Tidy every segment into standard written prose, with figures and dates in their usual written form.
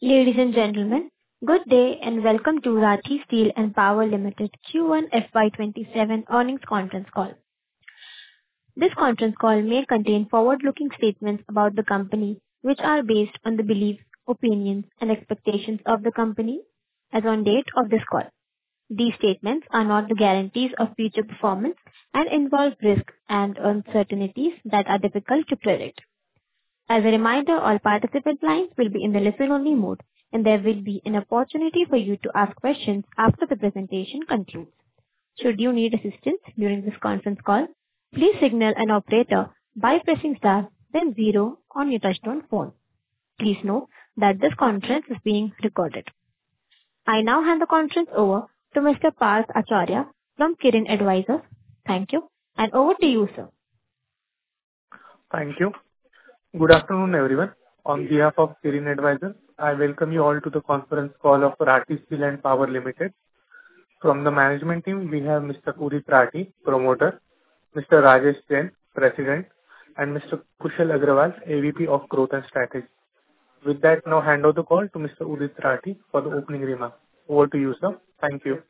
Ladies and gentlemen, good day and welcome to Rathi Steel and Power Limited Q1 FY27 earnings conference call. This conference call may contain forward-looking statements about the company, which are based on the beliefs, opinions, and expectations of the company as on date of this call. These statements are not the guarantees of future performance and involve risks and uncertainties that are difficult to predict. As a reminder, all participant lines will be in the listen-only mode, and there will be an opportunity for you to ask questions after the presentation concludes. Should you need assistance during this conference call, please signal an operator by pressing star, then zero on your touchtone phone. Please note that this conference is being recorded. I now hand the conference over to Mr. Parth Acharya from Kirin Advisors. Thank you, and over to you, sir. Thank you. Good afternoon, everyone. On behalf of Kirin Advisors, I welcome you all to the conference call of Rathi Steel and Power Limited. From the management team, we have Mr. Udit Rathi, Promoter, Mr. Rajesh Jain, President, and Mr. Kushal Agrawal, AVP of Growth and Strategy. With that, now hand over the call to Mr. Udit Rathi for the opening remarks. Over to you, sir. Thank you.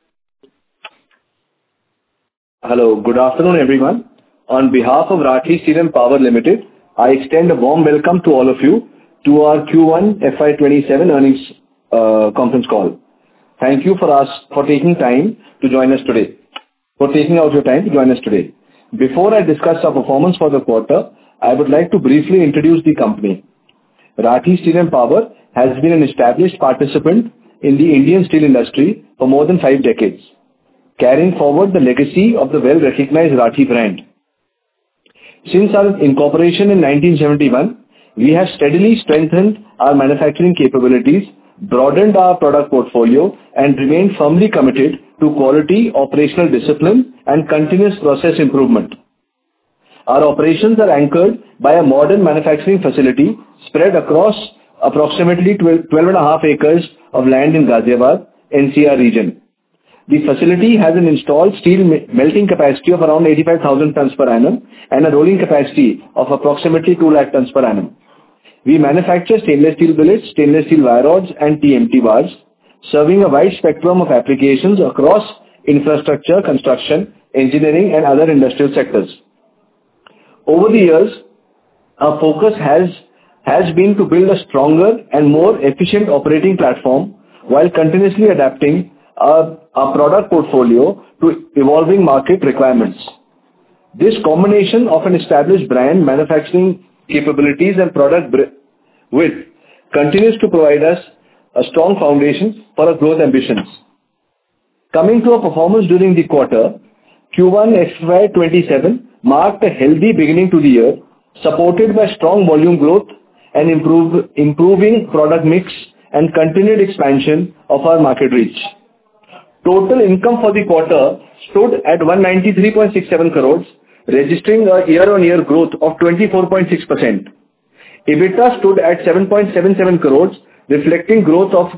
Hello, good afternoon, everyone. On behalf of Rathi Steel and Power Limited, I extend a warm welcome to all of you to our Q1 FY27 earnings conference call. Thank you for taking time to join us today. Before I discuss our performance for the quarter, I would like to briefly introduce the company. Rathi Steel and Power has been an established participant in the Indian steel industry for more than 5 decades, carrying forward the legacy of the well-recognized Rathi brand. Since our incorporation in 1971, we have steadily strengthened our manufacturing capabilities, broadened our product portfolio, and remained firmly committed to quality, operational discipline, and continuous process improvement. Our operations are anchored by a modern manufacturing facility spread across approximately 12.5 acres of land in Ghaziabad, NCR region. The facility has an installed steel melting capacity of around 85,000 tons per annum and a rolling capacity of approximately 2 lakh tons per annum. We manufacture stainless steel billets, stainless steel wire rods, and TMT bars, serving a wide spectrum of applications across infrastructure, construction, engineering, and other industrial sectors. Over the years, our focus has been to build a stronger and more efficient operating platform while continuously adapting our product portfolio to evolving market requirements. This combination of an established brand, manufacturing capabilities, and product width continues to provide us a strong foundation for our growth ambitions. Coming to our performance during the quarter, Q1 FY27 marked a healthy beginning to the year, supported by strong volume growth and improving product mix and continued expansion of our market reach. Total income for the quarter stood at 193.67 crores, registering a year-on-year growth of 24.6%. EBITDA stood at 7.77 crores, reflecting growth of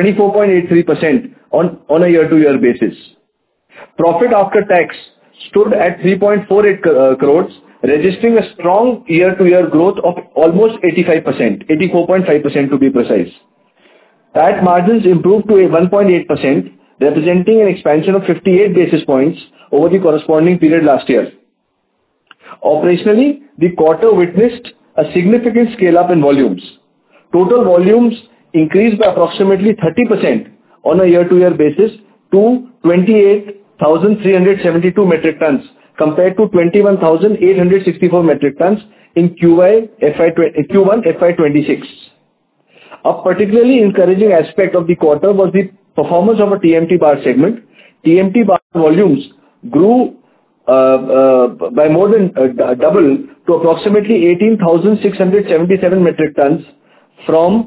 24.83% on a year-to-year basis. Profit after tax stood at 3.48 crores, registering a strong year-to-year growth of almost 85%, 84.5% to be precise. PAT margins improved to 1.8%, representing an expansion of 58 basis points over the corresponding period last year. Operationally, the quarter witnessed a significant scale-up in volumes. Total volumes increased by approximately 30% on a year-to-year basis to 28,372 metric tons compared to 21,864 metric tons in Q1 FY26. A particularly encouraging aspect of the quarter was the performance of a TMT bar segment. TMT bar volumes grew by more than double to approximately 18,677 metric tons from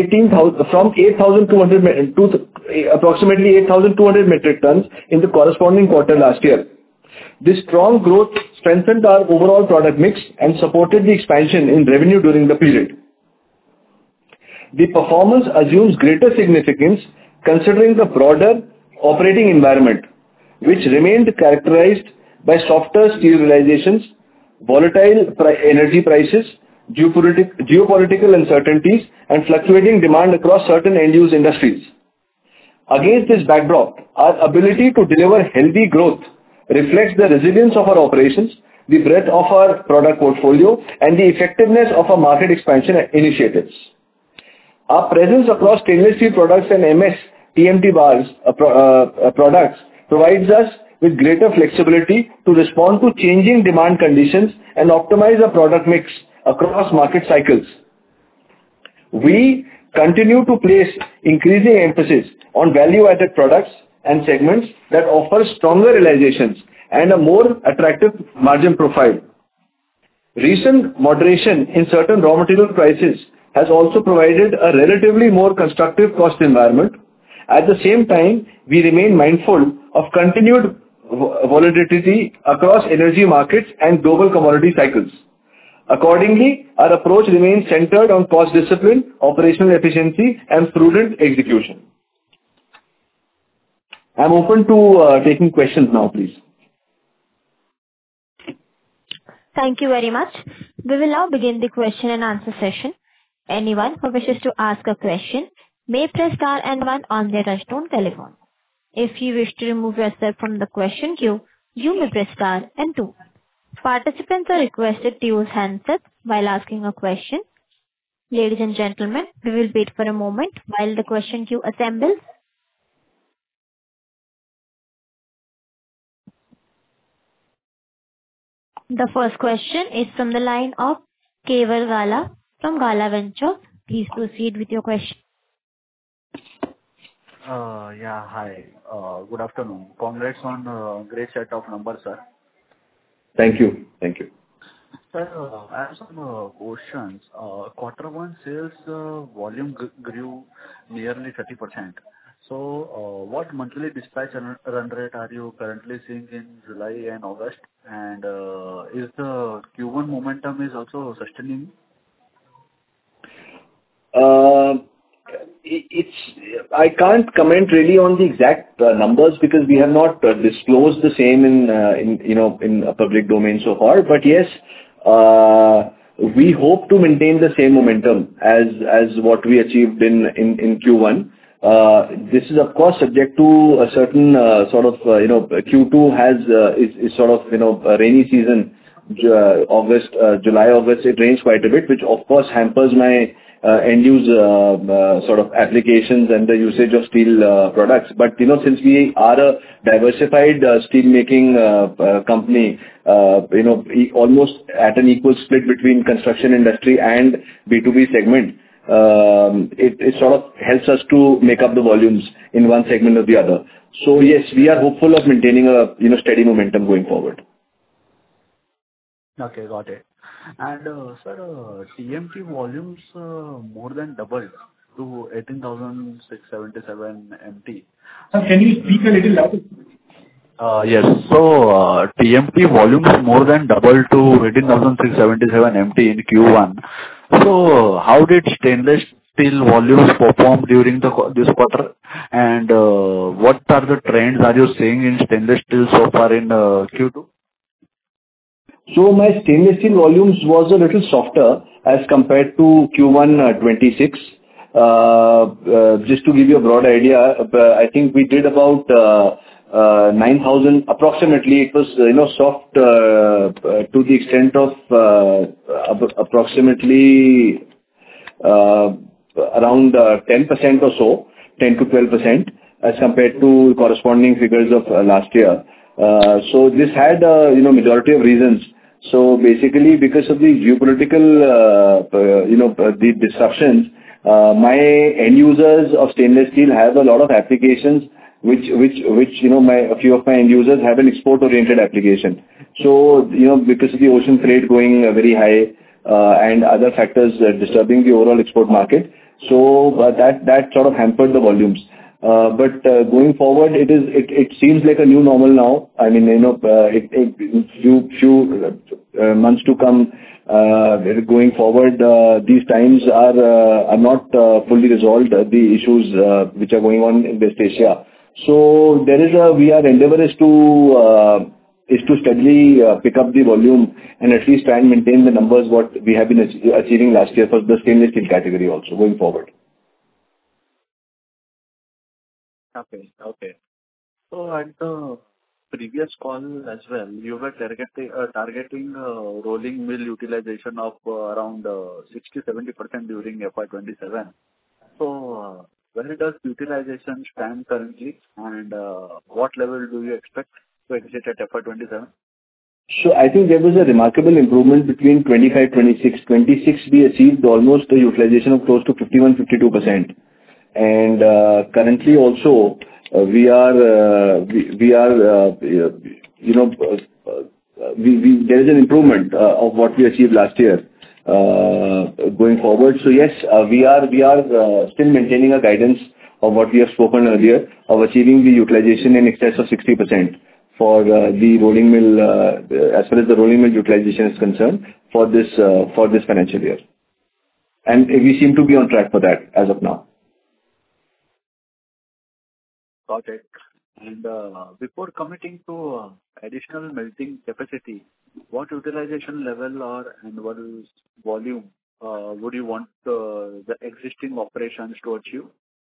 8,200 to approximately 8,200 metric tons in the corresponding quarter last year. This strong growth strengthened our overall product mix and supported the expansion in revenue during the period. The performance assumes greater significance considering the broader operating environment, which remained characterized by softer steel realizations, volatile energy prices, geopolitical uncertainties, and fluctuating demand across certain end-use industries. Against this backdrop, our ability to deliver healthy growth reflects the resilience of our operations, the breadth of our product portfolio, and the effectiveness of our market expansion initiatives. Our presence across stainless steel products and MS TMT bars products provides us with greater flexibility to respond to changing demand conditions and optimize our product mix across market cycles. We continue to place increasing emphasis on value-added products and segments that offer stronger realizations and a more attractive margin profile. Recent moderation in certain raw material prices has also provided a relatively more constructive cost environment. At the same time, we remain mindful of continued volatility across energy markets and global commodity cycles. Accordingly, our approach remains centered on cost discipline, operational efficiency, and prudent execution. I'm open to taking questions now, please. Thank you very much. We will now begin the question and answer session. Anyone who wishes to ask a question may press star and one on their touchtone telephone. If you wish to remove yourself from the question queue, you may press star and two. Participants are requested to use handsets while asking a question. Ladies and gentlemen, we will wait for a moment while the question queue assembles. The first question is from the line of Keval Gala from Gala Ventures. Please proceed with your question. Yeah, hi. Good afternoon. Congrats on a great set of numbers, sir. Thank you. Thank you. Sir, I have some questions. Quarter one sales volume grew nearly 30%. So, what monthly dispatch run rate are you currently seeing in July and August? And is the Q1 momentum is also sustaining? I can't comment really on the exact numbers because we have not disclosed the same in a public domain so far. But yes, we hope to maintain the same momentum as what we achieved in Q1. This is of course subject to a certain Q2 is sort of a rainy season. July, August, it rains quite a bit, which of course hampers my end use sort of applications and the usage of steel products. But since we are a diversified steel making company, almost at an equal split between construction industry and B2B segment, it sort of helps us to make up the volumes in one segment or the other. So yes, we are hopeful of maintaining a steady momentum going forward. Okay, got it. And sir, TMT volumes more than doubled to 18,677 MT. Can you speak a little louder? Yes. So TMT volumes more than doubled to 18,677 MT in Q1. So how did stainless steel volumes perform during this quarter? And what are the trends are you seeing in stainless steel so far in Q2? So my stainless steel volumes was a little softer as compared to Q1 26. Just to give you a broad idea, I think we did about 9,000 approximately. It was soft to the extent of approximately around 10% or so, 10 to 12% as compared to corresponding figures of last year. So this had majority of reasons. So basically, because of the geopolitical the disruptions, my end users of stainless steel have a lot of applications which a few of my end users have an export oriented application. So because of the ocean freight going very high and other factors disturbing the overall export market, so that sort of hampered the volumes. But going forward, it seems like a new normal now. I mean, few months to come, going forward, these times are not fully resolved, the issues which are going on in West Asia. So we are endeavors to is to steadily pick up the volume and at least try and maintain the numbers what we have been achieving last year for the stainless steel category also going forward. Okay. Okay. So at the previous call as well, you were targeting rolling mill utilization of around 60-70% during FY27. So where does utilization stand currently, and what level do you expect to exit at FY27? So I think there was a remarkable improvement between 25, 26. 26 we achieved almost a utilization of close to 51-52%. And currently also we are there is an improvement of what we achieved last year going forward. So yes, we are still maintaining a guidance of what we have spoken earlier of achieving the utilization in excess of 60% for the rolling mill as far as the rolling mill utilization is concerned for this financial year. And we seem to be on track for that as of now. Got it. And before committing to additional melting capacity, what utilization level and what is volume would you want the existing operations to achieve?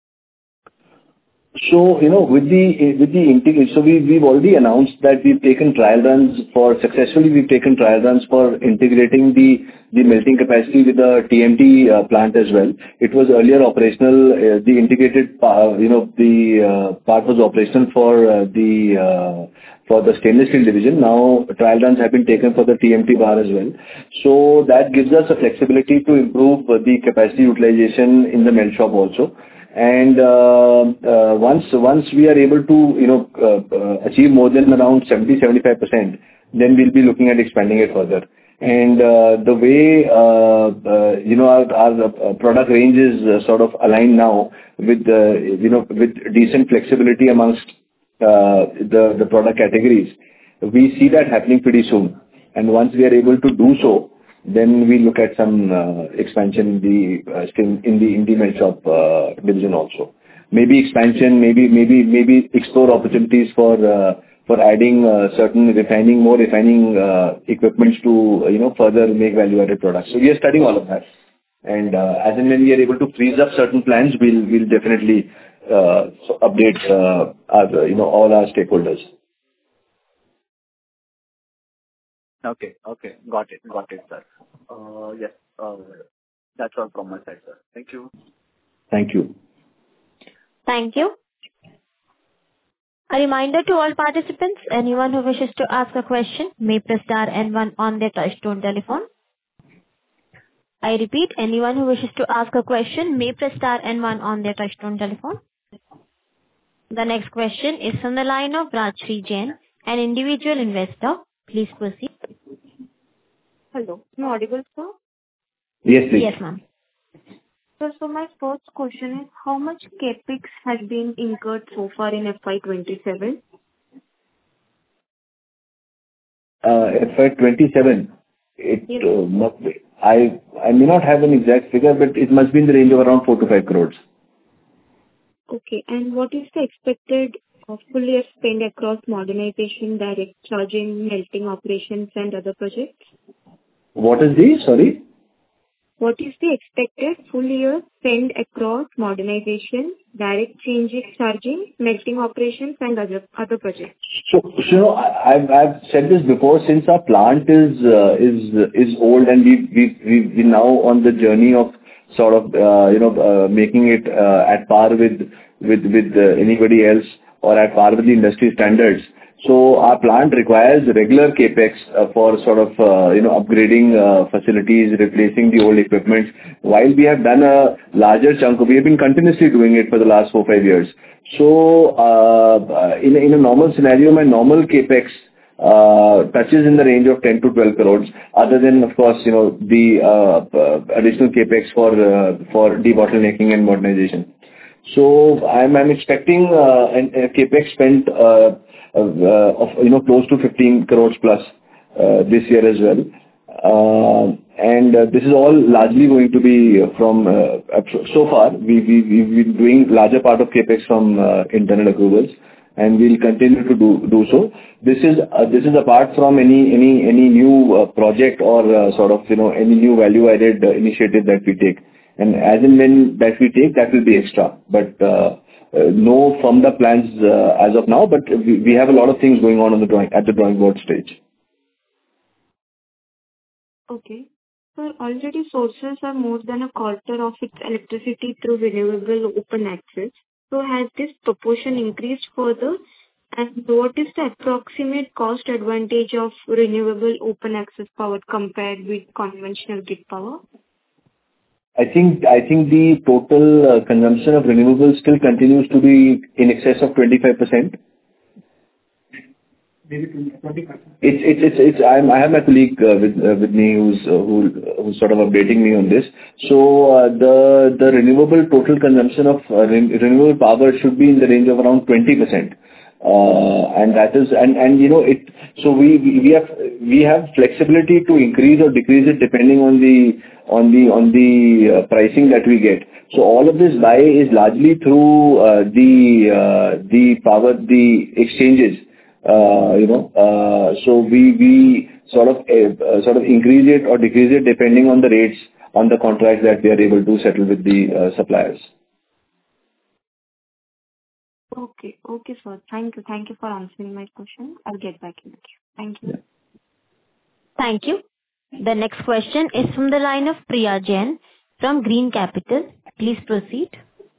So, with the integration, so we've already announced that we've taken trial runs for integrating the melting capacity with the TMT plant as well. It was earlier operational, the integrated part was operational for the stainless steel division. Now trial runs have been taken for the TMT bar as well. So that gives us a flexibility to improve the capacity utilization in the melt shop also. And once we are able to achieve more than around 70-75%, then we'll be looking at expanding it further. And the way our product range is sort of aligned now with with decent flexibility amongst the product categories, we see that happening pretty soon. And once we are able to do so, then we look at some expansion in the melt shop division also. Maybe expansion, maybe explore opportunities for adding more refining equipments to further make value-added products. So we are studying all of that, and as and when we are able to freeze up certain plans, we'll definitely update all our stakeholders. Okay. Got it, sir. Yes, that's all from my side, sir. Thank you. Thank you. Thank you. A reminder to all participants, anyone who wishes to ask a question may press star and one on their touchtone telephone. I repeat, anyone who wishes to ask a question may press star and one on their touchtone telephone. The next question is from the line of Rajshri Jain, an individual investor. Please proceed. Hello. Am I audible, sir? Yes, please. Yes, ma'am. So my first question is, how much capex has been incurred so far in FY27? FY27, Yes. must be. I may not have an exact figure, but it must be in the range of around 4 to 5 crores. Okay. And what is the expected full year spend across modernization, direct charging, melting operations, and other projects? What is the? Sorry? What is the expected full year spend across modernization, direct charging, melting operations, and other projects? So I've said this before. Since our plant is old and we're now on the journey of sort of making it at par with anybody else or at par with the industry standards. So our plant requires regular capex for sort of upgrading facilities, replacing the old equipment. While we have done a larger chunk, we have been continuously doing it for the last 4-5 years. So in a normal scenario, my normal capex touches in the range of 10 to 12 crores. Other than, of course, the additional capex for debottlenecking and modernization. So I'm expecting a capex spent of close to 15 crores plus this year as well. And this is all largely going to be from so far we've been doing larger part of capex from internal accruals, and we'll continue to do so. This is apart from any new project or sort of, any new value-added initiative that we take. And as and when that we take, that will be extra. But no firmed up plans as of now, but we have a lot of things going on at the drawing board stage. Okay. So already sources are more than a quarter of its electricity through renewable open access. So has this proportion increased further? And what is the approximate cost advantage of renewable open access power compared with conventional grid power? I think the total consumption of renewables still continues to be in excess of 25%. Maybe 20%. I have my colleague with me who's sort of updating me on this. So the renewable total consumption of renewable power should be in the range of around 20%. And that is it. So we have flexibility to increase or decrease it depending on the pricing that we get. So all of this buy is largely through the exchanges. So we sort of increase it or decrease it depending on the rates on the contracts that we are able to settle with the suppliers. Okay, sir. Thank you for answering my question. I'll get back in the queue. Thank you. Yeah. Thank you. The next question is from the line of Priya Jain from Green Capital. Please proceed.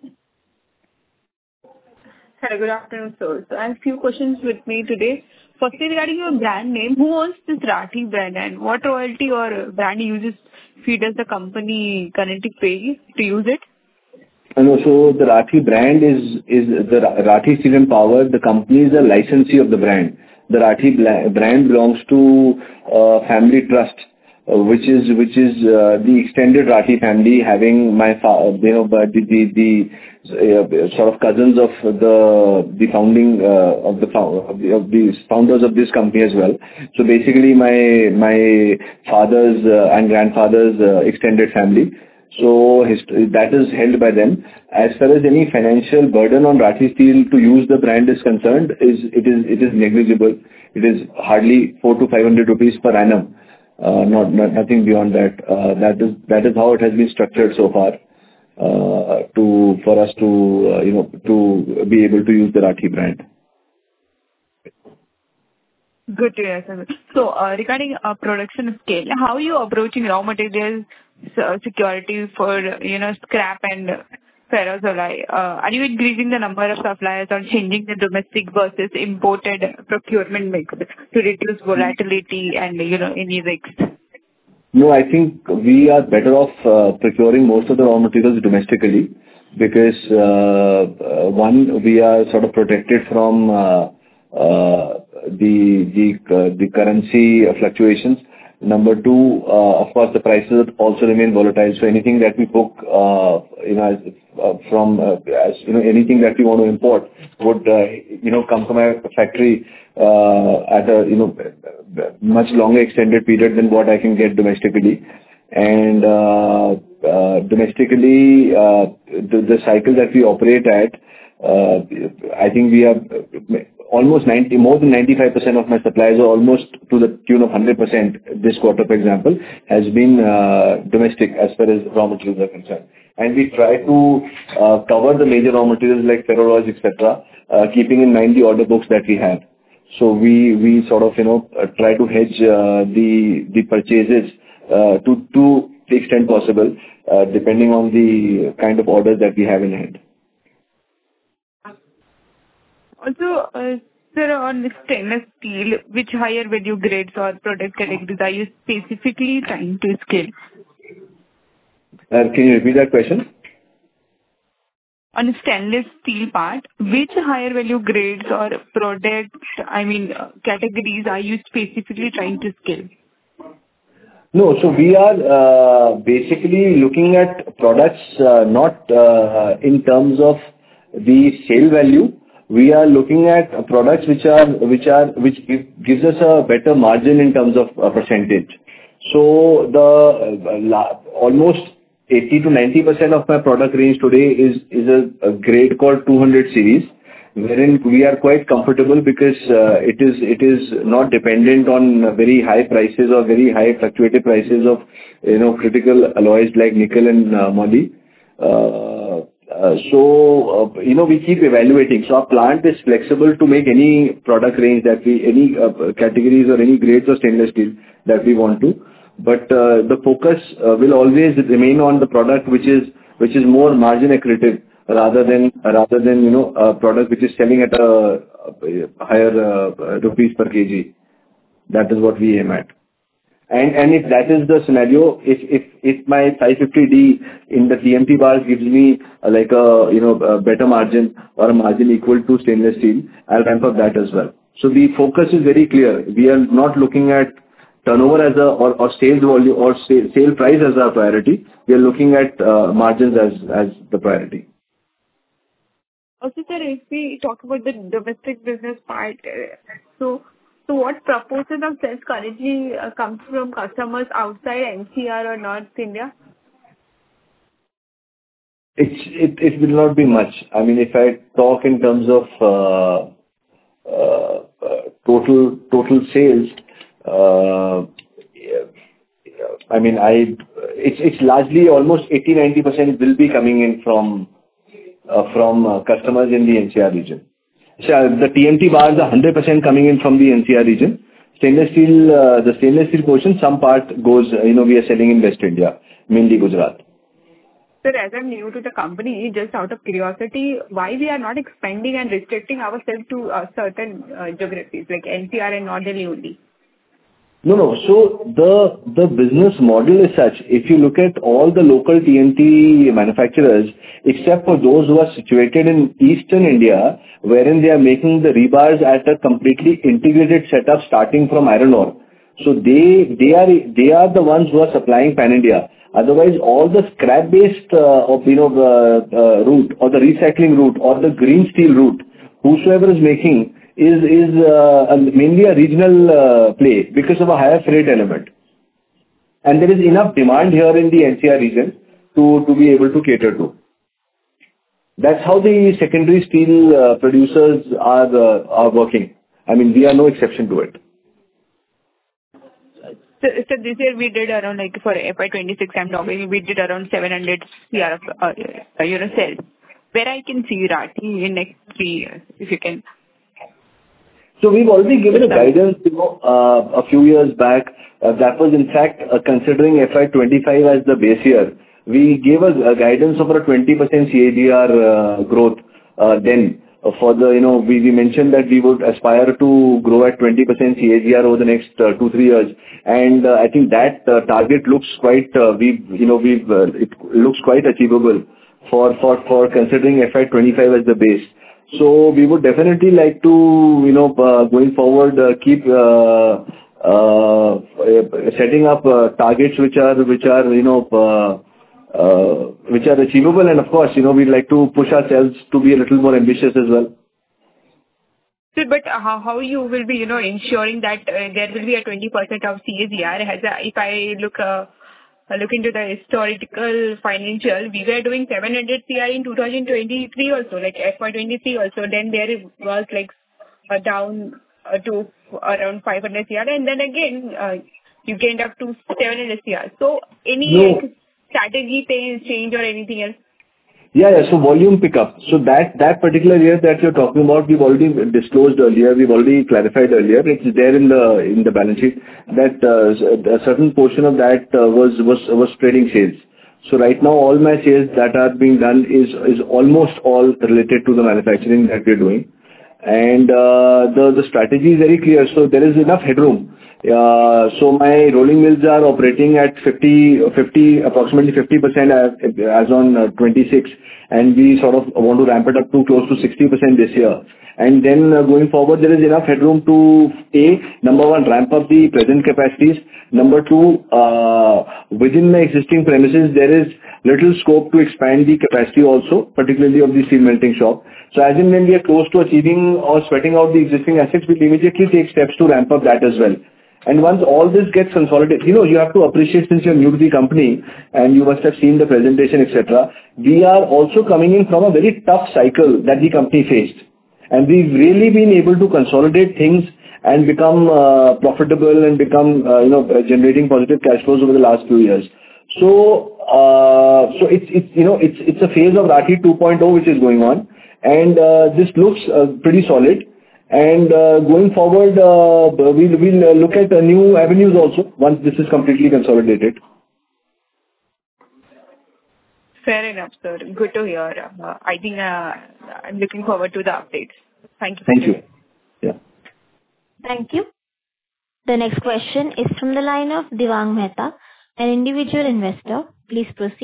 Hello, good afternoon, sir. So I have a few questions with me today. Firstly, regarding your brand name, who owns this Rathi brand and what royalty or brand fee does the company currently pay to use it? No, so the Rathi brand is the Rathi Steel and Power. The company is a licensee of the brand. The Rathi brand belongs to family trust, which is the extended Rathi family, having my the sort of cousins of the founding of the founders of this company as well. So basically, my father's and grandfather's extended family. So that is held by them. As far as any financial burden on Rathi Steel to use the brand is concerned, it is negligible. It is hardly 400 to 500 rupees per annum. Nothing beyond that. That is how it has been structured so far. For us to be able to use the Rathi brand. Good to hear, sir. So regarding production scale, how are you approaching raw materials security for scrap and ferroalloy? Are you increasing the number of suppliers or changing the domestic versus imported procurement mix to reduce volatility and any risks? No, I think we are better off procuring most of the raw materials domestically because one, we are sort of protected from the currency fluctuations. Number two, of course, the prices also remain volatile. So anything that we book, anything that we want to import would, come from a factory at a much longer extended period than what I can get domestically. And domestically, the cycle that we operate at, I think we have almost more than 95% of my suppliers, are almost to the tune of 100% this quarter, for example, has been domestic as far as raw materials are concerned. And we try to cover the major raw materials like ferroalloys, etc., keeping in mind the order books that we have. So we sort of try to hedge the purchases to the extent possible, depending on the kind of orders that we have in hand. Also, sir, on stainless steel, which higher value grades or product categories are you specifically trying to scale? Can you repeat that question? On stainless steel part, which higher value grades or product, categories are you specifically trying to scale? No, so we are basically looking at products not in terms of the sale value. We are looking at products which gives us a better margin in terms of percentage. So almost 80 to 90% of my product range today is a grade called 200 series, wherein we are quite comfortable because it is not dependent on very high prices or very high fluctuating prices of, critical alloys like nickel and moly. We keep evaluating. So our plant is flexible to make any product range any categories or any grades of stainless steel that we want to. But the focus will always remain on the product which is more margin accretive rather than a product which is selling at a higher rupees per kg. That is what we aim at. And if that is the scenario, if my 550D in the TMT bars gives me a better margin or a margin equal to stainless steel, I'll ramp up that as well. So the focus is very clear. We are not looking at turnover as or sales volume or sale price as our priority. We are looking at margins as the priority. Also, sir, if we talk about the domestic business part, so what proportion of sales currently comes from customers outside NCR or North India? It will not be much. I mean, if I talk in terms of total sales, it's largely almost 80-90% will be coming in from customers in the NCR region. So the TMT bars are 100% coming in from the NCR region. The stainless steel portion, some part goes, we are selling in West India, mainly Gujarat. Sir, as I'm new to the company, just out of curiosity, why we are not expanding and restricting ourselves to certain geographies like NCR and North Delhi only? No. So the business model is such. If you look at all the local TMT manufacturers, except for those who are situated in Eastern India, wherein they are making the rebars at a completely integrated setup starting from iron ore. So they are the ones who are supplying pan India. Otherwise, all the scrap-based route or the recycling route or the green steel route, whosoever is making is mainly a regional play because of a higher freight element. And there is enough demand here in the NCR region to be able to cater to. That's how the secondary steel producers are working. I mean, we are no exception to it. So this year we did around, for FY26, I'm talking, we did around 700 CR of sales. Where I can see Rathi in next 3 years, if you can. So we've already given a guidance, a few years back. That was in fact considering FY25 as the base year. We gave a guidance of a 20% CAGR growth. Then for we mentioned that we would aspire to grow at 20% CAGR over the next 2-3 years. And I think that target looks quite it looks quite achievable for considering FY25 as the base. So we would definitely like to, going forward, keep setting up targets which are achievable, and of course, we'd like to push ourselves to be a little more ambitious as well. Sir, but how you will be, ensuring that there will be a 20% of CAGR? If I look into the historical financial, we were doing 700 CR in 2023 also, like FY23 also. Then there was down to around 500 CR, and then again you gained up to 700 CR. So any strategy change or anything else? Yeah. So volume pickup. So that particular year that you're talking about, we've already disclosed earlier. We've already clarified earlier. It's there in the balance sheet that a certain portion of that was trading sales. So right now, all my sales that are being done is almost all related to the manufacturing that we're doing, and the strategy is very clear. So there is enough headroom. So my rolling mills are operating at approximately 50% as on 26, and we sort of want to ramp it up to close to 60% this year. And then going forward, there is enough headroom to number one, ramp up the present capacities. Number two, within the existing premises, there is little scope to expand the capacity also, particularly of the steel melting shop. So as in when we are close to achieving or sweating out the existing assets, we'll immediately take steps to ramp up that as well. And once all this gets consolidated, you have to appreciate, since you're new to the company and you must have seen the presentation, etc. We are also coming in from a very tough cycle that the company faced. And we've really been able to consolidate things and become profitable and become, generating positive cash flows over the last few years. So it's a phase of Rathi 2.0 which is going on, and this looks pretty solid. And going forward, we'll look at new avenues also once this is completely consolidated. Fair enough, sir. Good to hear. I think I'm looking forward to the updates. Thank you. Thank you. Yeah. Thank you. The next question is from the line of Devang Mehta, an individual investor. Please proceed.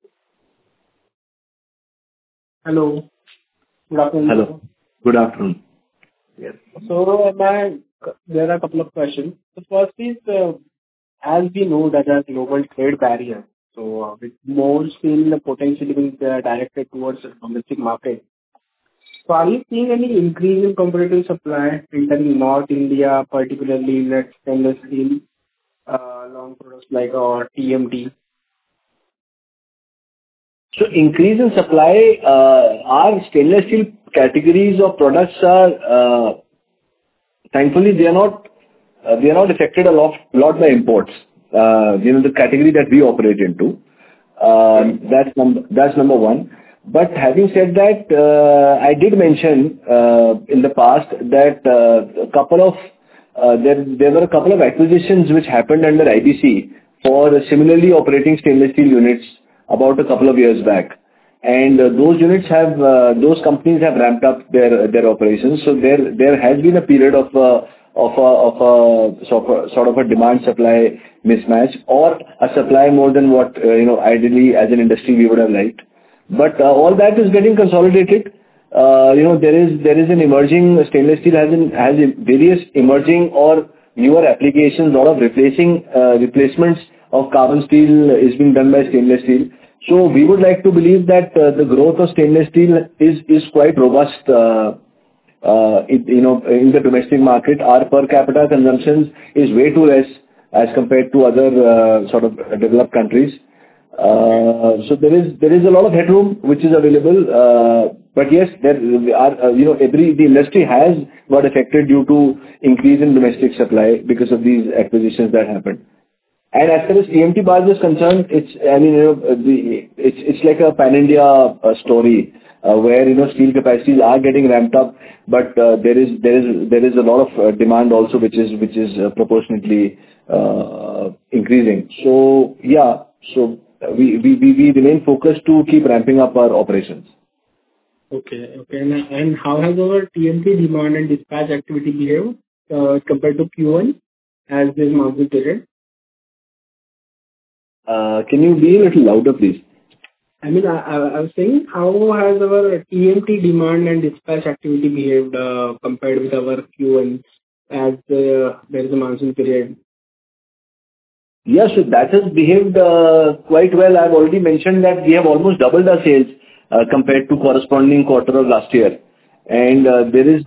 Hello. Good afternoon. Hello. Good afternoon. Yes. So there are a couple of questions. The first is, as we know that there are global trade barriers, so with more steel potentially being directed towards the domestic market. So are you seeing any increase in competitive supply entering North India, particularly in that stainless steel long products like TMT? So increase in supply, our stainless steel categories of products are, thankfully, they are not affected a lot by imports. The category that we operate into. That's number one. But having said that, I did mention in the past that there were a couple of acquisitions which happened under IBC for similarly operating stainless steel units about a couple of years back. And those companies have ramped up their operations. So there has been a period of sort of a demand supply mismatch, or a supply more than what ideally as an industry we would have liked. But all that is getting consolidated. There is an emerging stainless steel has various emerging or newer applications. A lot of replacements of carbon steel is being done by stainless steel. So we would like to believe that the growth of stainless steel is quite robust. In the domestic market, our per capita consumption is way too less as compared to other sort of developed countries. So there is a lot of headroom which is available. But yes, the industry has got affected due to increase in domestic supply because of these acquisitions that happened. And as far as TMT bars is concerned, it's like a pan-India story where steel capacities are getting ramped up, but there is a lot of demand also which is proportionately increasing. So yeah, so we remain focused to keep ramping up our operations. Okay. And how has our TMT demand and dispatch activity behaved compared to Q1 as this monsoon period? Can you be a little louder, please? I mean, I was saying, how has our TMT demand and dispatch activity behaved compared with our Q1 as there is a monsoon period? Yes, so that has behaved quite well. I've already mentioned that we have almost doubled our sales compared to corresponding quarter of last year. And there is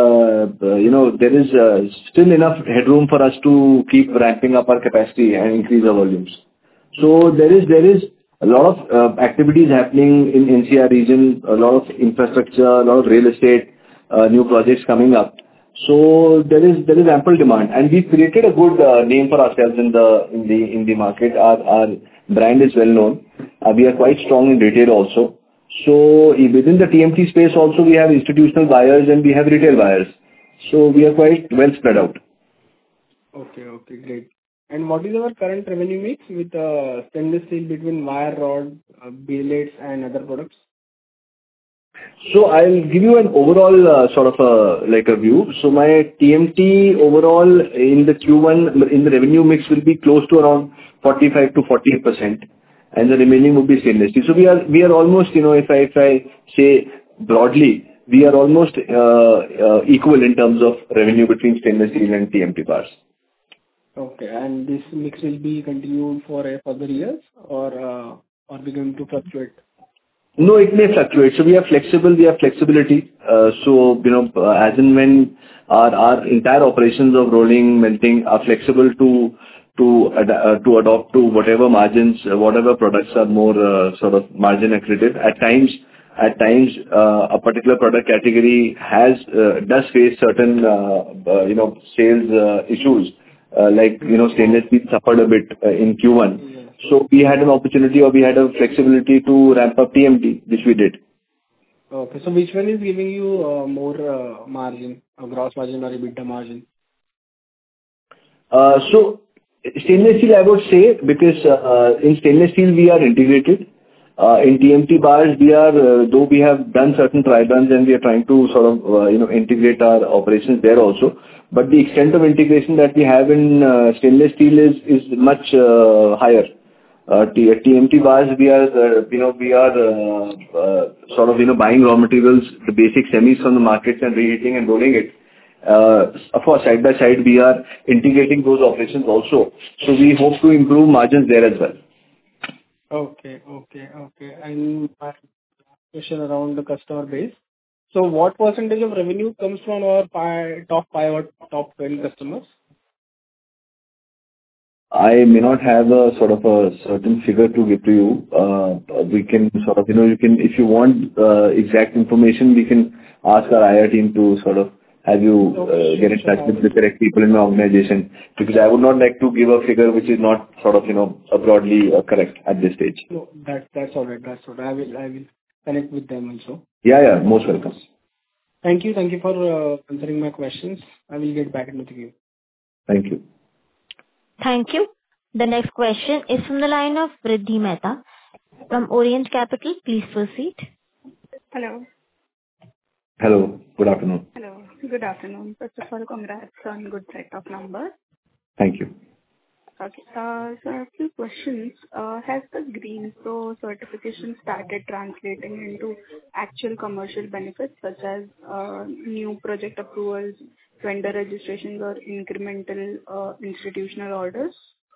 still enough headroom for us to keep ramping up our capacity and increase our volumes. So there is a lot of activities happening in NCR region, a lot of infrastructure, a lot of real estate, new projects coming up. So there is ample demand, and we've created a good name for ourselves in the market. Our brand is well known. We are quite strong in retail also. So within the TMT space also, we have institutional buyers and we have retail buyers. So we are quite well spread out. Okay, great. And what is our current revenue mix with stainless steel between wire rod, billets and other products? So I'll give you an overall sort of a view. So my TMT overall in the Q1 in the revenue mix will be close to around 45 to 48%, and the remaining will be stainless steel. So we are almost, if I say broadly, we are almost equal in terms of revenue between stainless steel and TMT bars. Okay, and this mix will be continued for further years, or are we going to fluctuate? No, it may fluctuate. So we are flexible. We have flexibility. So as and when our entire operations of rolling, melting are flexible to adopt to whatever margins, whatever products are more sort of margin accretive. At times, at times, a particular product category does face certain, sales issues, like, stainless steel suffered a bit in Q1. Yes. So we had an opportunity, or we had a flexibility to ramp up TMT, which we did. Okay. So which one is giving you more margin, gross margin or EBITDA margin? So stainless steel, I would say, because in stainless steel we are integrated. In TMT bars, though we have done certain try runs and we are trying to sort of, integrate our operations there also. But the extent of integration that we have in stainless steel is much higher. TMT bars, we are sort of, buying raw materials, the basic semis from the markets and reheating and rolling it. Of course, side by side, we are integrating those operations also. So we hope to improve margins there as well. Okay. And my question around the customer base. So what percentage of revenue comes from our top 5 or top 10 customers? I may not have a sort of a certain figure to give to you. We can sort of, you can, if you want exact information, we can ask our IR team to sort of have you get in touch with the correct people in the organization, because I would not like to give a figure which is not sort of, broadly correct at this stage. No, that's all right. I will connect with them also. Yeah, most welcome. Thank you for answering my questions. I will get back into the queue. Thank you. Thank you. The next question is from the line of Riddhi Mehta from Orient Capital. Please proceed. Hello. Hello. Good afternoon. Hello. Good afternoon. First of all, congrats on good set of numbers. Thank you. Okay. So a few questions. Has the Green Pro certification started translating into actual commercial benefits such as new project approvals, vendor registrations, or incremental institutional orders?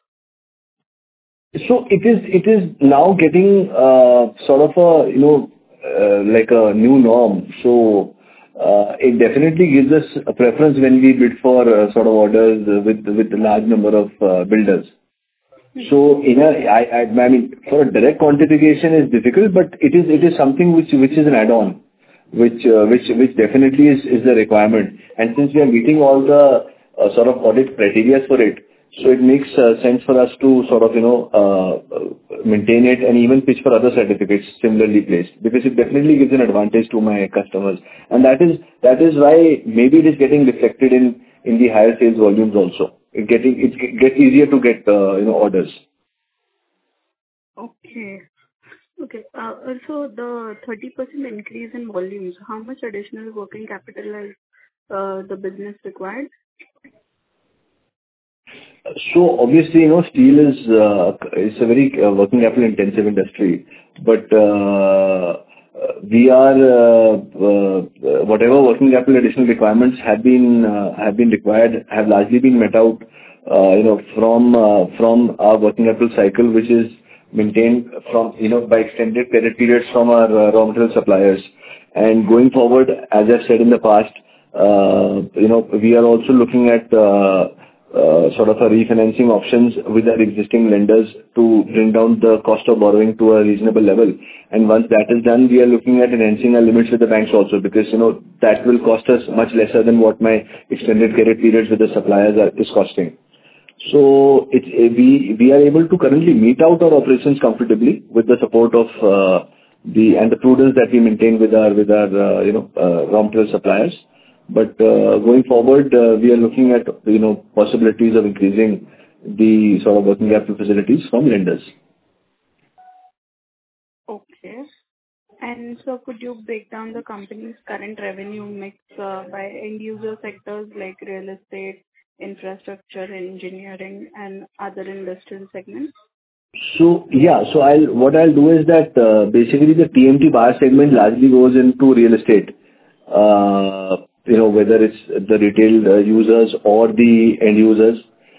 So it is now getting sort of a like a new norm. So it definitely gives us a preference when we bid for sort of orders with a large number of builders. So I mean, for a direct quantification is difficult, but it is something which is an add-on, which definitely is the requirement. And since we are meeting all the sort of audit criteria for it, so it makes sense for us to sort of maintain it and even pitch for other certificates similarly placed, because it definitely gives an advantage to my customers, and that is why maybe it is getting reflected in the higher sales volumes also. It gets easier to get orders. Okay. Also, the 30% increase in volumes, how much additional working capital has the business required? So obviously, steel is a very working capital intensive industry, but we are whatever working capital additional requirements have been required have largely been met out, from our working capital cycle, which is maintained from by extended credit periods from our raw material suppliers. And going forward, as I've said in the past, we are also looking at sort of a refinancing options with our existing lenders to bring down the cost of borrowing to a reasonable level. And once that is done, we are looking at enhancing our limits with the banks also, because that will cost us much lesser than what my extended credit periods with the suppliers is costing. So we are able to currently meet out our operations comfortably with the support of the prudence that we maintain with our raw material suppliers. But going forward, we are looking at possibilities of increasing the sort of working capital facilities from lenders. Okay. And so could you break down the company's current revenue mix by end user sectors like real estate, infrastructure, engineering, and other industrial segments? So what I'll do is that basically the TMT bar segment largely goes into real estate. Whether it's the retail users or the end users,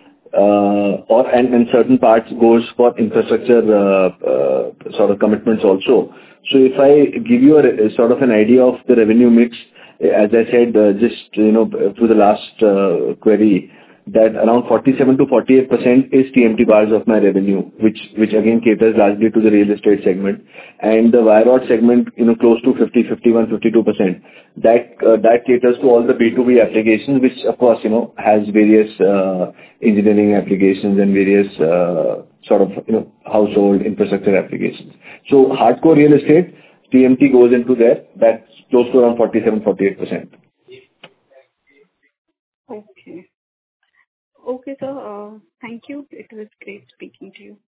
and certain parts goes for infrastructure sort of commitments also. So if I give you a sort of an idea of the revenue mix, as I said just through the last query, that around 47 to 48% is TMT bars of my revenue, which again caters largely to the real estate segment. And the wire rod segment, close to 50, 51, 52%. That caters to all the B2B applications, which of course, has various engineering applications and various household infrastructure applications. So hardcore real estate, TMT goes into there. That's close to around 47, 48%. Okay. Okay, sir. Thank you. It was great speaking to you.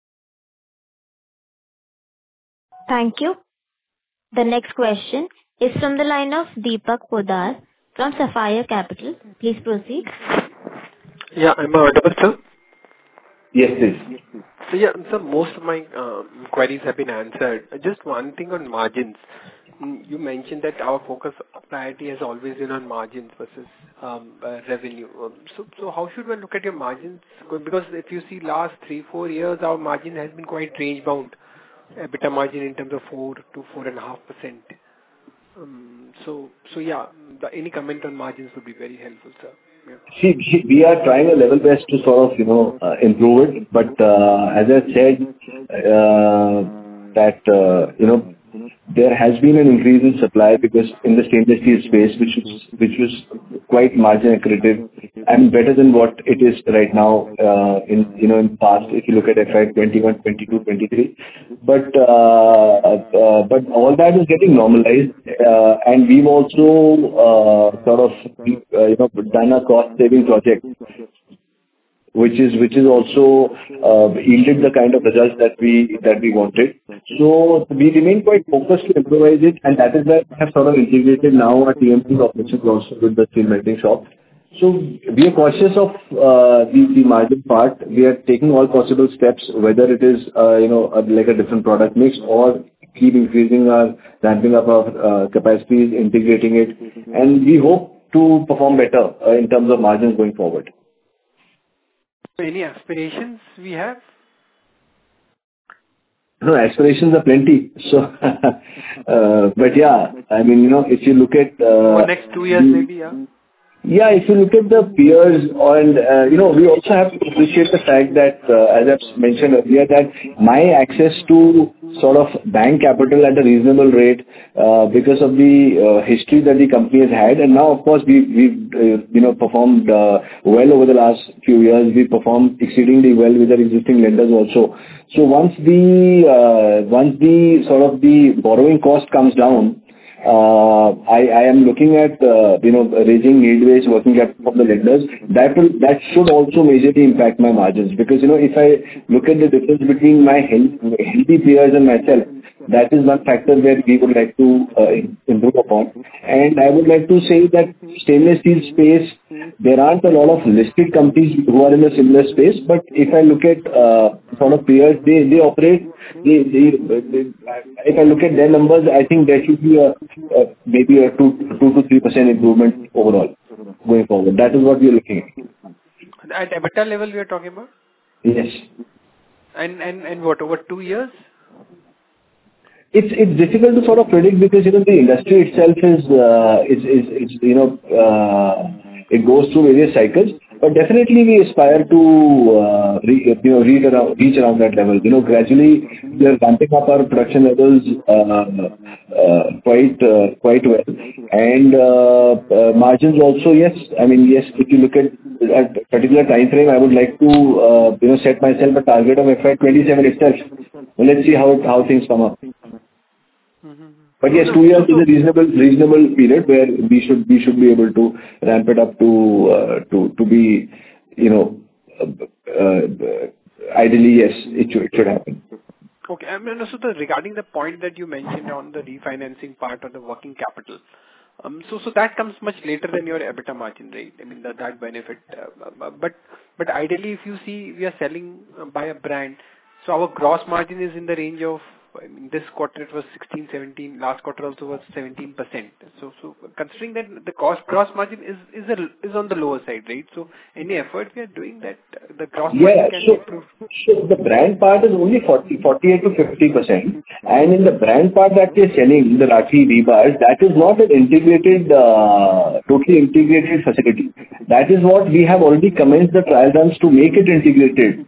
Thank you. The next question is from the line of Deepak Podar from Sapphire Capital. Please proceed. Yeah, I'm audible, sir. Yes, please. So yeah, so most of my queries have been answered. Just one thing on margins. You mentioned that our focus priority has always been on margins versus revenue. So how should one look at your margins? Because if you see last 3-4 years, our margin has been quite range bound. EBITDA margin in terms of 4 to 4.5%. So yeah, any comment on margins would be very helpful, sir. Yeah. See, we are trying our level best to sort of, improve it. But as I said, there has been an increase in supply because in the stainless steel space, which was quite margin accretive and better than what it is right now, in past, if you look at FY 21, 22, 23. But all that is getting normalized, and we've also done a cost saving project, which is also yielded the kind of results that we wanted. So we remain quite focused to improvise it, and that is why we have sort of integrated now our TMT operations also with the steel melting shop. So we are cautious of the margin part. We are taking all possible steps, whether it is like a different product mix or keep ramping up our capacities, integrating it, and we hope to perform better in terms of margins going forward. Any aspirations we have? No, aspirations are plenty. So, but yeah, I mean, if you look at for next 2 years, maybe, yeah. Yeah, if you look at the peers, and we also have to appreciate the fact that, as I've mentioned earlier, that my access to sort of bank capital at a reasonable rate, because of the history that the company has had, and now of course we've performed well over the last few years. We performed exceedingly well with our existing lenders also. So once the sort of the borrowing cost comes down, I am looking at raising need-based working capital from the lenders. That should also majorly impact my margins, because if I look at the difference between my healthy peers and myself, that is one factor where we would like to improve upon. And I would like to say that stainless steel space, there aren't a lot of listed companies who are in a similar space. But if I look at sort of peers, they operate. If I look at their numbers, I think there should be maybe a 2 to 3% improvement overall going forward. That is what we are looking at. At EBITDA level, we are talking about. Yes. And what, over 2 years? It's difficult to sort of predict, because the industry itself it goes through various cycles. But definitely we aspire to reach around that level. Gradually we are ramping up our production levels quite well, and margins also. Yes, I mean, yes. If you look at a particular time frame, I would like to set myself a target of FY 27 itself. Let's see how things come up. But yes, 2 years is a reasonable period where we should be able to ramp it up to be, ideally, yes, it should happen. Okay. I mean, so regarding the point that you mentioned on the refinancing part of the working capital, so that comes much later than your EBITDA margin, right? I mean, that benefit. But ideally, if you see we are selling by a brand, so our gross margin is in the range of I mean, this quarter it was 16, 17. Last quarter also was 17%. So considering that the gross margin is on the lower side, right? So any effort we are doing that the gross margin can be improved? So the brand part is only 48 to 50%. And in the brand part that we are selling, the Rathi rebars, that is not an integrated, totally integrated facility. That is what we have already commenced the trial runs to make it integrated.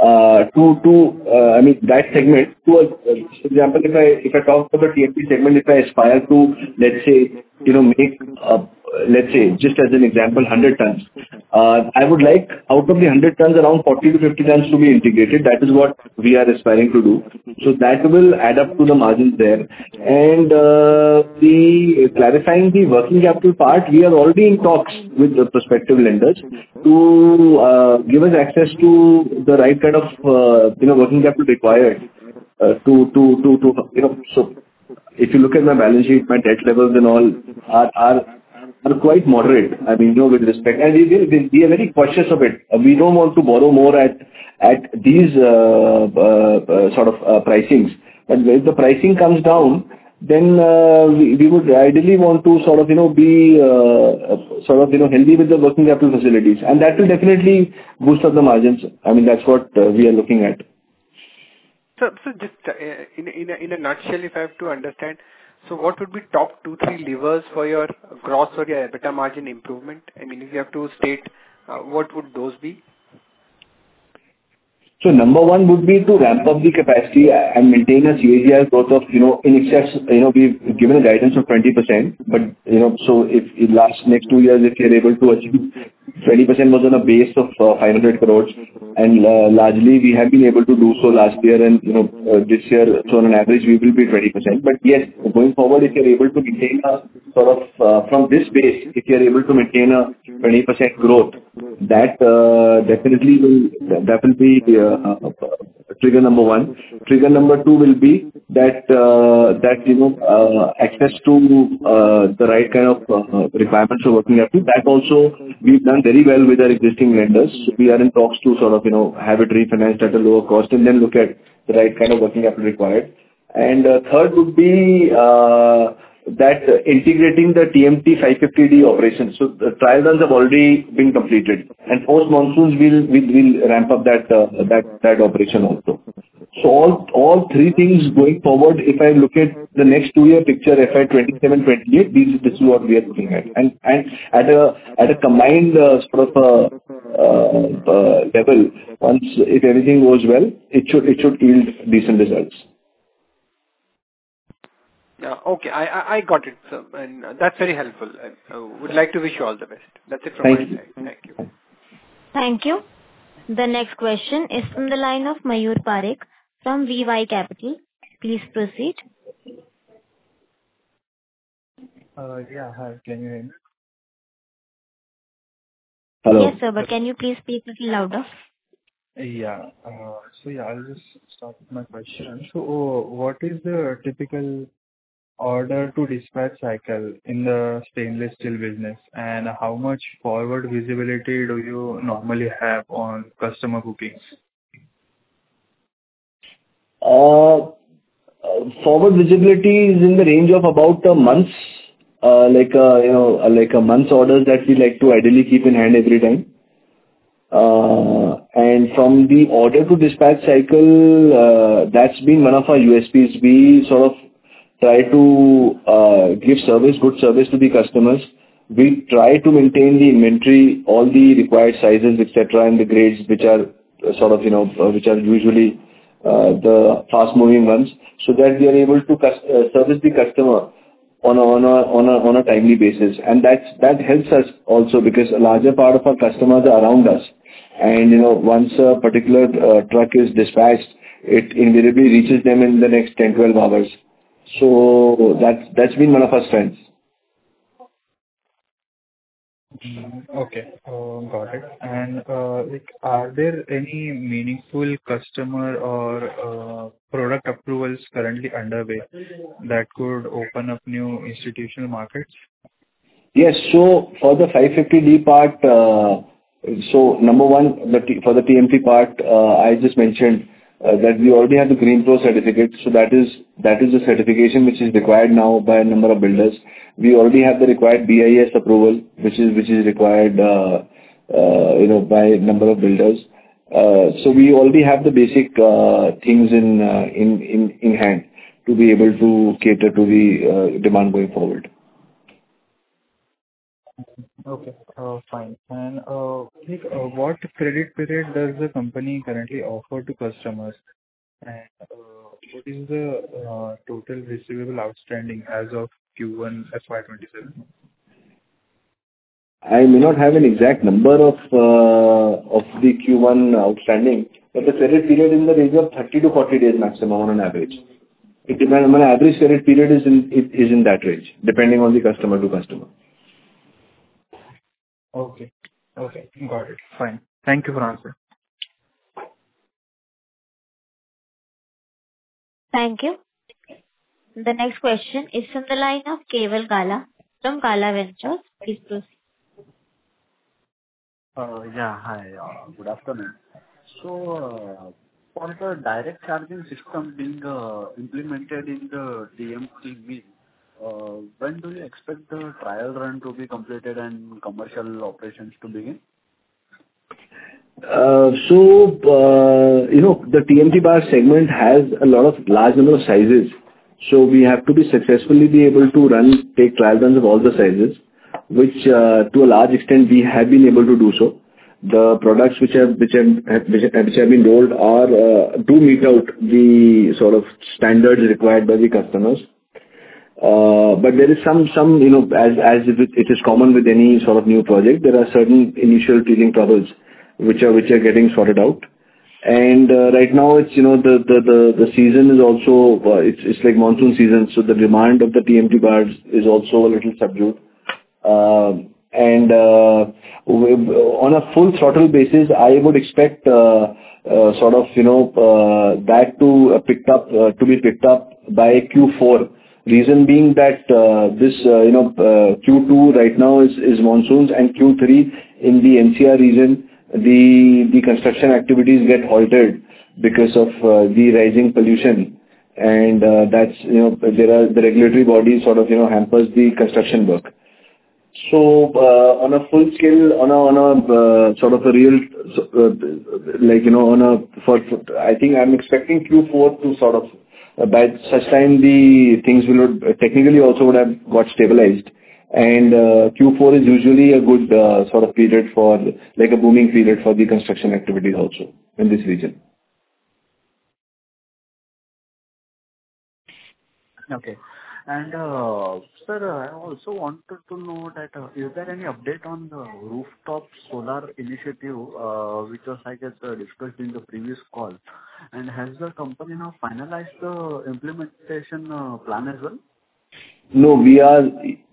I mean, that segment to, for example, if I talk about the TMT segment, if I aspire to, let's say, make, let's say, just as an example, 100 tons, I would like out of the 100 tons, around 40 to 50 tons to be integrated. That is what we are aspiring to do. So that will add up to the margins there. And clarifying the working capital part, we are already in talks with the prospective lenders to give us access to the right kind of working capital required so if you look at my balance sheet, my debt levels and all are quite moderate. I mean, with respect, and we are very cautious of it. We don't want to borrow more at these sort of pricings. But if the pricing comes down, then we would ideally want to sort of be healthy with the working capital facilities, and that will definitely boost up the margins. I mean, that's what we are looking at. So just in a nutshell, if I have to understand, so what would be top 2-3 levers for your gross or your EBITDA margin improvement? I mean, if you have to state, what would those be? So number one would be to ramp up the capacity and maintain a CAGR growth of, in excess, we've given a guidance of 20%, but, so if next 2 years, if you're able to achieve 20% was on a base of 500 crores, and largely we have been able to do so last year and, this year, so on an average, we will be 20%. But yes, going forward, if you're able to maintain a sort of, from this base, if you're able to maintain a 20% growth, that definitely will be trigger number one. Trigger number two will be that access to the right kind of requirements for working capital. That also we've done very well with our existing lenders. So we are in talks to sort of have it refinanced at a lower cost and then look at the right kind of working capital required. And third would be that integrating the TMT 550D operations. So the trial runs have already been completed, and post monsoons we'll ramp up that operation also. So all three things going forward, if I look at the next 2-year picture, FY 27-28, this is what we are looking at, and at a combined sort of level, once if everything goes well, it should yield decent results. Okay, I got it, sir, and that's very helpful. I would like to wish you all the best. That's it from my side. Thank you. Thank you. The next question is from the line of Mayur Parekh from VY Capital. Please proceed. Yeah, hi. Can you hear me? Hello. Yes, sir, but can you please speak a little louder? Yeah. I'll just start with my question. So, what is the typical order to dispatch cycle in the stainless steel business, and how much forward visibility do you normally have on customer bookings? Forward visibility is in the range of about a month's, like a month's orders that we like to ideally keep in hand every time. And from the order to dispatch cycle, that's been one of our USPs. We sort of try to give good service to the customers. We try to maintain the inventory, all the required sizes, etc., and the grades which are sort of which are usually the fast-moving ones, so that we are able to service the customer on a timely basis, and that helps us also because a larger part of our customers are around us, and once a particular truck is dispatched, it invariably reaches them in the next 10-12 hours. So that's been one of our strengths. Okay, got it. And are there any meaningful customer or product approvals currently underway that could open up new institutional markets? Yes. So for the 550D part, so number one, for the TMT part, I just mentioned that we already have the Green Pro certificate. So that is the certification which is required now by a number of builders. We already have the required BIS approval, which is required, by a number of builders. So we already have the basic things in hand to be able to cater to the demand going forward. Okay, fine. And what credit period does the company currently offer to customers? And what is the total receivable outstanding as of Q1 FY27? I may not have an exact number of the Q1 outstanding, but the credit period is in the range of 30 to 40 days maximum on an average. It depends on the average credit period is in that range, depending on the customer to customer. Okay. Okay, got it. Fine. Thank you for answering. Thank you. The next question is from the line of Keval Gala from Gala Ventures. Please proceed. Yeah, hi. Good afternoon. So, for the direct charging system being implemented in the TMT mill, when do you expect the trial run to be completed and commercial operations to begin? The TMT bar segment has a large number of sizes. So we have to be successfully be able to take trial runs of all the sizes, which to a large extent we have been able to do so. The products which have been rolled do meet out the sort of standards required by the customers. But there is some as it is common with any sort of new project, there are certain initial teething troubles which are getting sorted out. And right now it's the season is also it's like monsoon season, so the demand of the TMT bars is also a little subdued. And on a full throttle basis, I would expect that to be picked up by Q4. Reason being that Q2 right now is monsoons, and Q3 in the NCR region, the construction activities get halted because of the rising pollution, and that's the regulatory body sort of hampers the construction work. So on a full scale, on a sort of a real I think I'm expecting Q4 to sort of by such time the things will technically also would have got stabilized. And Q4 is usually a good sort of period for like a booming period for the construction activities also in this region. Okay. And sir, I also wanted to know that is there any update on the rooftop solar initiative which was I guess discussed in the previous call, and has the company now finalized the implementation plan as well? No, we are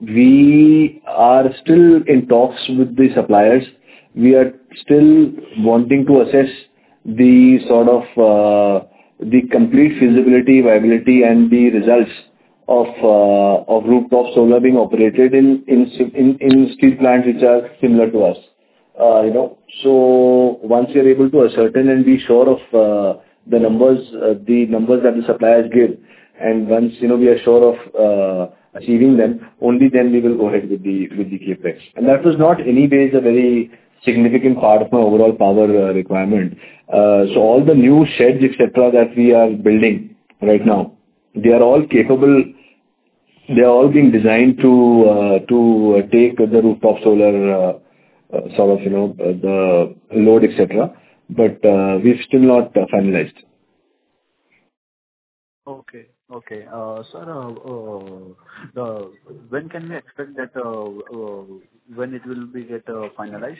still in talks with the suppliers. We are still wanting to assess the sort of the complete feasibility, viability, and the results of rooftop solar being operated in steel plants which are similar to us. So once we are able to ascertain and be sure of the numbers that the suppliers give, and once we are sure of achieving them, only then we will go ahead with the capex. And that was not anyways a very significant part of my overall power requirement. So all the new sheds etc. that we are building right now, they are all capable. They are all being designed to take the rooftop solar sort of the load etc. But we've still not finalized. Okay. Okay. Sir, when can we expect that when it will be get finalized?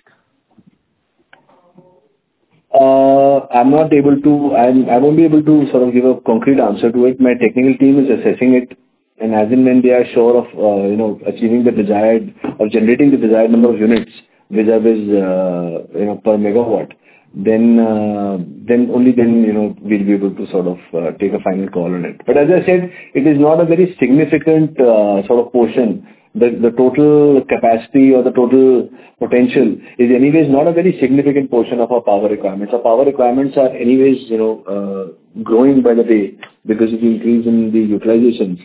I won't be able to sort of give a concrete answer to it. My technical team is assessing it, and as and when they are sure of achieving the desired or generating the desired number of units vis-a-vis per megawatt, then only then we'll be able to sort of take a final call on it. But as I said, it is not a very significant sort of portion the total capacity or the total potential is anyways not a very significant portion of our power requirements. Our power requirements are anyways, growing by the day because of the increase in the utilizations.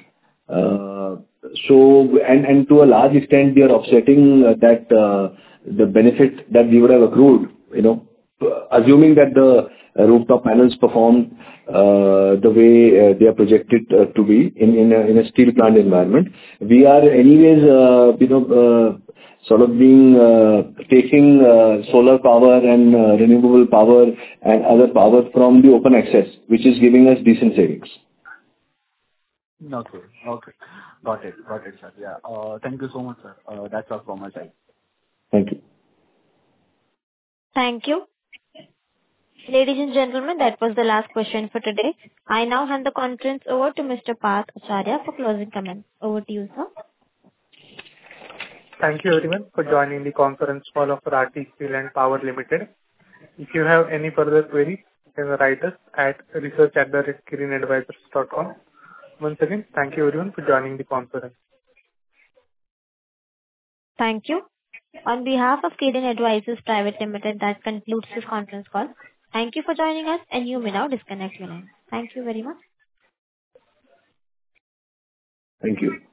And to a large extent, we are offsetting that the benefit that we would have accrued, assuming that the rooftop panels perform the way they are projected to be in a steel plant environment. We are anyways, sort of taking solar power and renewable power and other power from the open access, which is giving us decent savings. Okay. Got it, sir. Yeah. Thank you so much, sir. That's all from my side. Thank you. Thank you. Ladies and gentlemen, that was the last question for today. I now hand the conference over to Mr. Parth Acharya for closing comments. Over to you, sir. Thank you everyone for joining the conference call of Rathi Steel and Power Limited. If you have any further queries, you can write us at research@kirinadvisors.com. Once again, thank you everyone for joining the conference. Thank you. On behalf of Kirin Advisors Private Limited, that concludes this conference call. Thank you for joining us, and you may now disconnect your line. Thank you very much. Thank you.